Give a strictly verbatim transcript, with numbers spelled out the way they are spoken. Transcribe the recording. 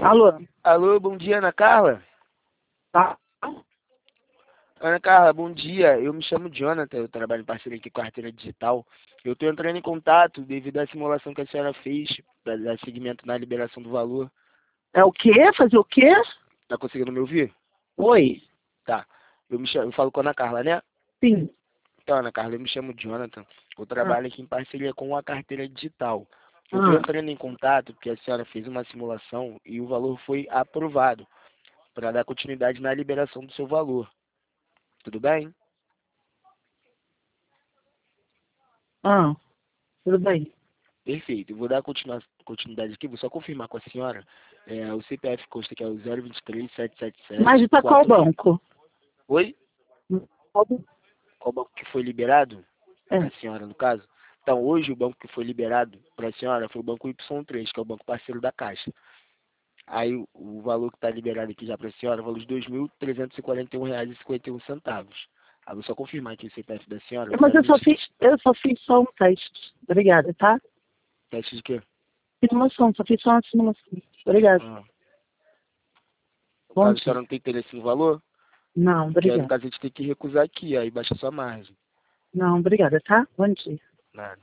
Alô? Alô, bom dia, Ana Carla? Tá. Ana Carla, bom dia. Eu me chamo Jonathan, eu trabalho em parceria aqui com a Carteira Digital. Eu estou entrando em contato devido à simulação que a senhora fez para dar seguimento na liberação do valor. É o quê? Fazer o quê? Tá conseguindo me ouvir? Oi. Tá. Eu, me chamo, eu falo com a Ana Carla, né? Sim. Então, Ana Carla, eu me chamo Jonathan. Eu trabalho aqui em parceria com a Carteira Digital. Eu estou Ah. entrando em contato porque a senhora fez uma simulação e o valor foi aprovado para dar continuidade na liberação do seu valor. Tudo bem? Ah. Tudo bem. Perfeito. Eu vou dar continua- continuidade aqui, vou só confirmar com a senhora. É, o C P F consta que é o zero vinte e três, sete sete Mas sete, de pra qual quatro. banco? Oi? Qual banco? Qual banco que foi liberado? É. A senhora, no caso? Então, hoje o banco que foi liberado para a senhora foi o banco Y três, que é o banco parceiro da Caixa. Aí o, o valor que está liberado aqui já para a senhora é o valor de dois mil trezentos e quarenta e um reais e cinquenta e um centavos. Aí vou só confirmar aqui o C P F da senhora. Mas eu só zero vinte e três. fiz, eu só fiz só um teste. Obrigada, tá? Teste de quê? Simulação, só fiz só uma simulação. Obrigada. Ah. No Bom caso, a dia. senhora não tem interesse no valor? Não, Porque aí, no obrigada. caso, a gente tem que recusar aqui, aí baixa a sua margem. Não, obrigada, tá? Bom dia. Nada.